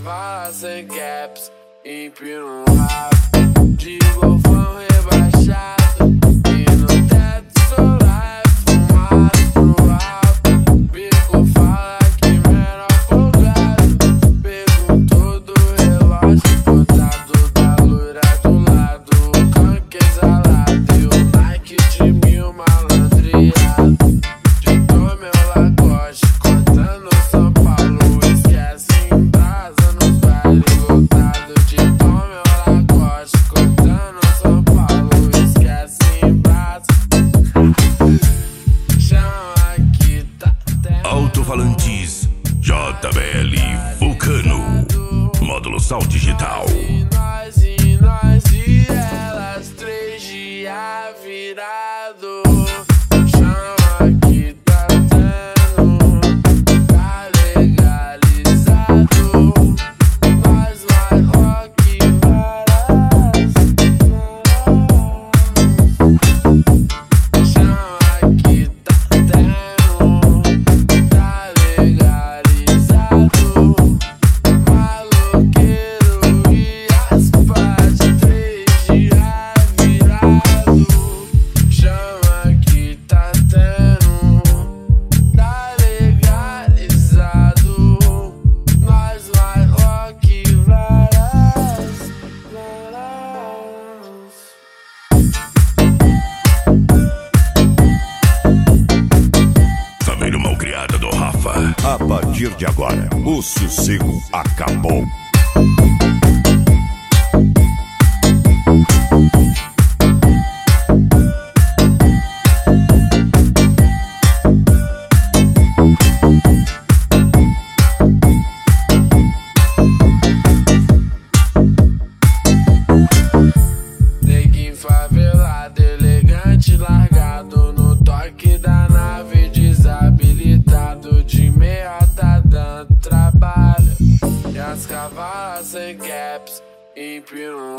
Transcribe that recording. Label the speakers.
Speaker 1: cavalas sem caps, empino um rabo de golfão rebaixado. E no teto solar é fumado pro alto. Bico fala que menor folgado. Perguntou do relógio botado, da loira do lado, o canque exalado e o Nike de 1000 malandreado. De Tommy o Lacoste, cortando São Paulo, esquece em brasa nos bailes lotados. De Tommy o Lacoste, cortando São Paulo, esquece em brasa. Chama que tá até
Speaker 2: Alto-falantes JBL Vulcano, módulo Sal Digital.
Speaker 1: E nós e elas, 3 dias virado. Chama que tá tendo, tá legalizado. Nós vai rock varas. Chama que tá tendo, tá legalizado. Maloqueiro e as partes, 3 dias virado. Chama que tá tendo, tá legalizado. Nós vai rock varas.
Speaker 2: Família malcriada do Rafa.
Speaker 3: A partir de agora, o sossego acabou.
Speaker 1: Neguinho favelado, elegante, largado no toque da nave, desabilitado. De meia tá dando trabalho. E as cavalas sem caps, empino